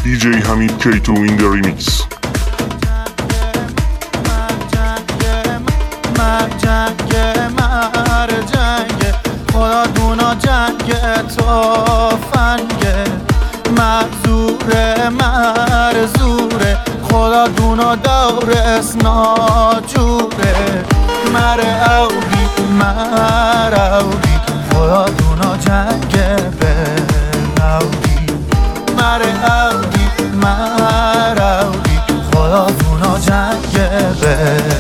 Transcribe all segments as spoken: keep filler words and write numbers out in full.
دی جی حمید کی تو in the remix. مر جنگ مر جنگ خدا دونا جنگ تو فنگه مزوره مرزوره خدا دونا دور اسنا جوره مر اوبی مر اوبی خدا دونا جنگ به اوبی مر اوبی مر اوبی خدا دونا جنگ به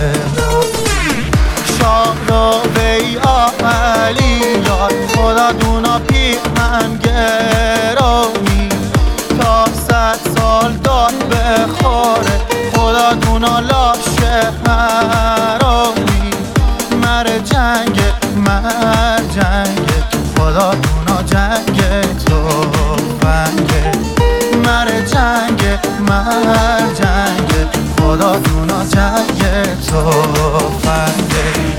شاه وی آهلی یاد خدا دونا پیمن گرامی تا صد سال داد بخوره خدا دونا لاشه حرامی مر جنگ مر جنگ خدا دونا جنگ تو فنگه مر جنگ مر جنگ خدا دونا جنگ تو فنگه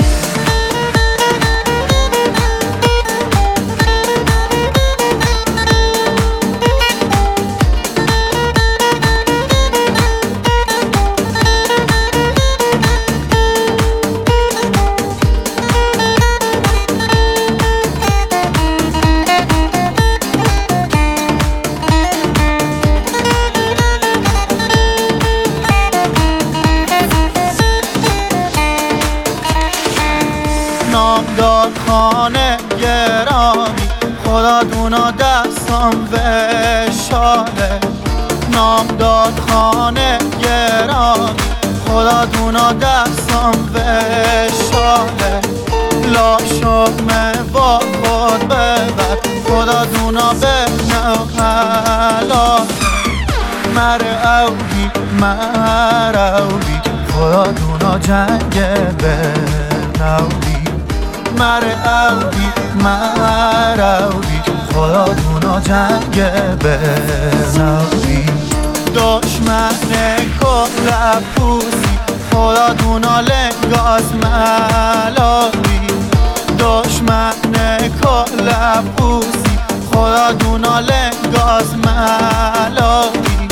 نامدار خانه گرامی خدا دونا دستم وشاله نامدار خانه گرامی خدا دونا دستم وشاله لا شکمه با خود ببر خدا دونا به نو حلاله مر اوبی مر اوبی خدا دونا جنگ به نوبی مر اوبی مر اوبی خدا دونا جنگ به نوبی دشمن کل پوسی خدا دونا لنگاز ملابی دشمن کل پوسی خدا دونا لنگاز ملابی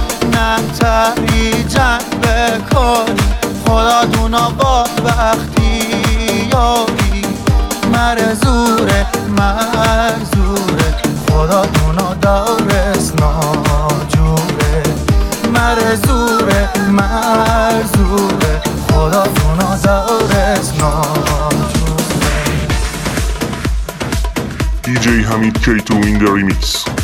نتری جنگ بکنی خدا دونا با وقتی یابی مر زوره مر زوره خدا دونا دورس ناجوره مر زوره مر زوره خدا دونا دورس ناجوره دی جی حمید کی تو in the remix.